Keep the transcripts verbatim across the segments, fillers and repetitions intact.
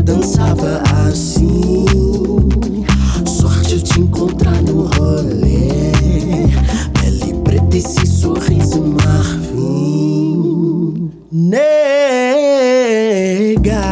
dançava assim. Sorte eu te encontrar no rolê, pele preta, esse sorriso marfim. Nega,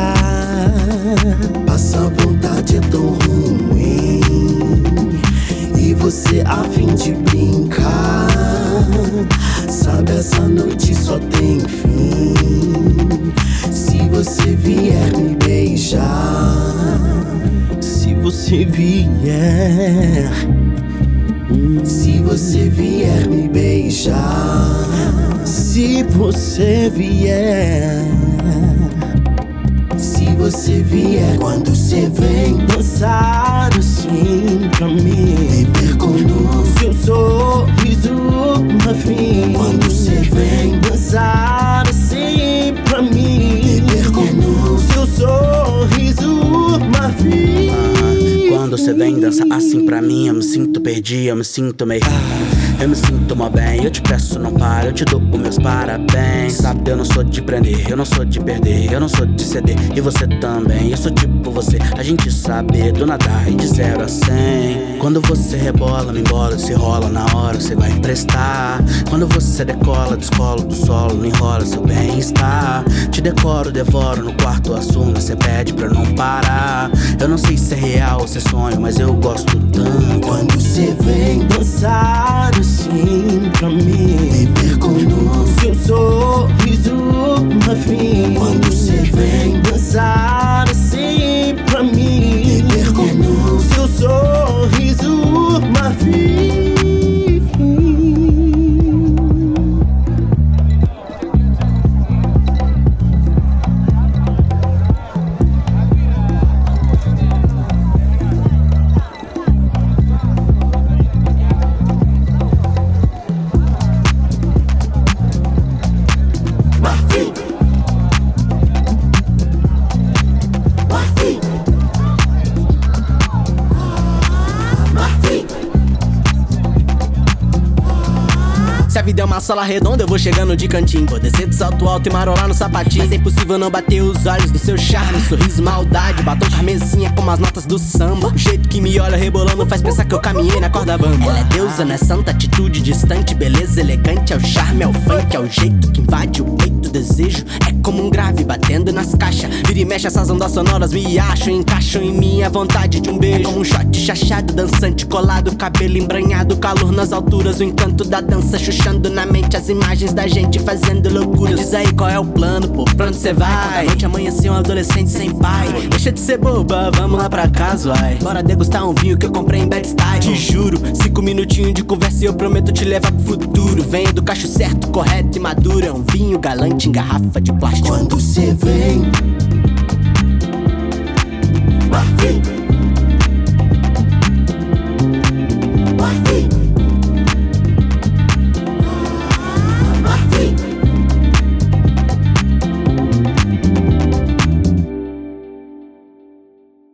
passa vontade, é tão ruim. E você a fim de brincar, sabe, essa noite só tem fim. Se você vier me beijar, se você vier, se você vier me beijar, se você vier, se você vier, quando você vem dançar assim pra mim, me perco no seu sorriso marfim. Quando você vem dançar assim pra mim, me perco no seu sorriso marfim. Quando você vem dançar assim pra mim, eu me sinto perdido, eu me sinto meio eu me sinto mó bem, eu te peço não para, eu te dou os meus parabéns. Sabe, eu não sou de prender, eu não sou de perder, eu não sou de ceder, e você também. Eu sou tipo você, a gente sabe do nadar e de zero a cem. Quando você rebola, me embola, se rola na hora, você vai prestar. Quando você decola, descolo do solo, não enrola seu bem-estar. Te decoro, devoro, no quarto assumo, você pede pra não parar. Eu não sei se é real ou se é sonho, mas eu gosto tanto. Quando você vem dançar assim pra mim, me perco no seu sorriso marfim. Quando você vem dançar assim pra mim, me perco no seu sorriso marfim. Se a vida é uma sala redonda, eu vou chegando de cantinho. Vou descer do salto alto e marolar no sapatinho. Mas é impossível não bater os olhos do seu charme. Sorriso, maldade, batom carmesinha como as notas do samba. O jeito que me olha rebolando faz pensar que eu caminhei na corda bamba. Ela é deusa, não é santa, atitude distante, beleza elegante. É o charme, é o funk, é o jeito que invade o peito. Desejo é como um grave batendo nas caixas. Vira e mexe, essas ondas sonoras me acham, encaixam em minha vontade de um beijo. É como um shot chachado, dançante, colado, cabelo embranhado, calor nas alturas, o encanto da dança chuchando na mente as imagens da gente fazendo loucura. Diz aí qual é o plano, pô, pra onde cê vai? Quando a noite amanhecer um adolescente sem pai. Deixa de ser boba, vamos lá pra casa, uai. Bora degustar um vinho que eu comprei em Bed-Stuy. Te juro, cinco minutinhos de conversa e eu prometo te levar pro futuro. Venho do cacho certo, correto e maduro. É um vinho galante em garrafa de plástico. Quando cê vem, marfim.